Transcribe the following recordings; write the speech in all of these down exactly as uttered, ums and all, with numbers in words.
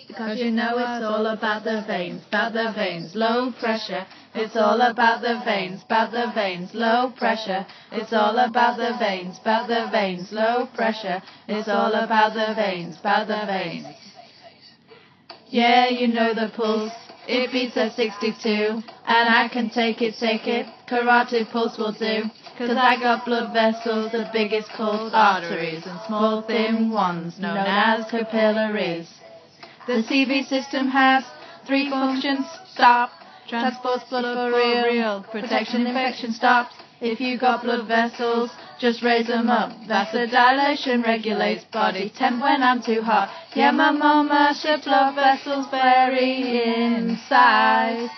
Because you know it's all about the veins, about the veins, low pressure. It's all about the veins, about the veins, low pressure. It's all about the veins, about the veins, low pressure. It's all about the veins, about the veins. Yeah, you know the pulse, it beats at sixty-two, and I can take it, take it, carotid pulse will do. Cause I got blood vessels, the biggest called arteries, and small thin ones known as capillaries. The C V system has three functions: stop, transports blood for real, protection infection stops. If you got blood vessels, just raise them up. Vasodilation regulates body temp when I'm too hot. Yeah, my mama said blood vessels vary in size.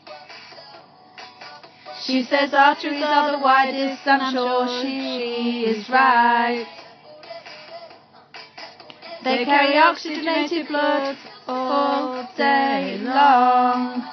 She says arteries are the widest, I'm sure she is right. They carry oxygenated blood all day long.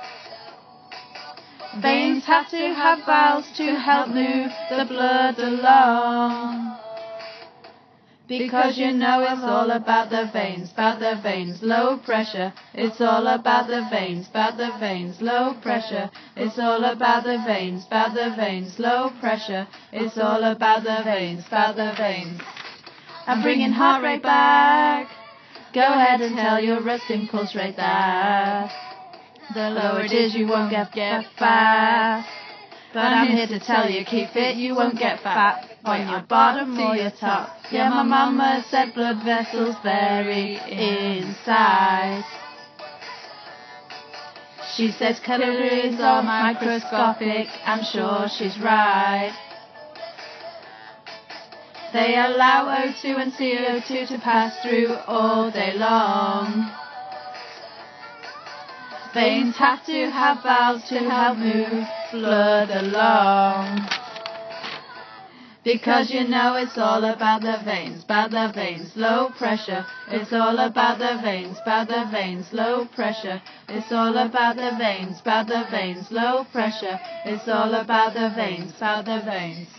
Veins have to have valves to help move the blood along. Because you know it's all about the veins, about the veins, low pressure. It's all about the veins, about the veins, low pressure. It's all about the veins, about the veins, low pressure. It's all about the veins, about the veins. I'm bringing heart rate back. Go ahead and tell your resting pulse rate that the lower it is, you won't get, get fat. But I'm here to tell you, keep fit, you won't get fat on your bottom or your top. Yeah, my mama said blood vessels vary in size. She says capillaries are microscopic, I'm sure she's right. They allow O two and C O two to pass through all day long. Veins have to have valves to help move blood along. Because you know it's all about the veins, about the veins, low pressure. It's all about the veins, about the veins, low pressure. It's all about the veins, about the veins, low pressure. It's all about the veins, about the veins.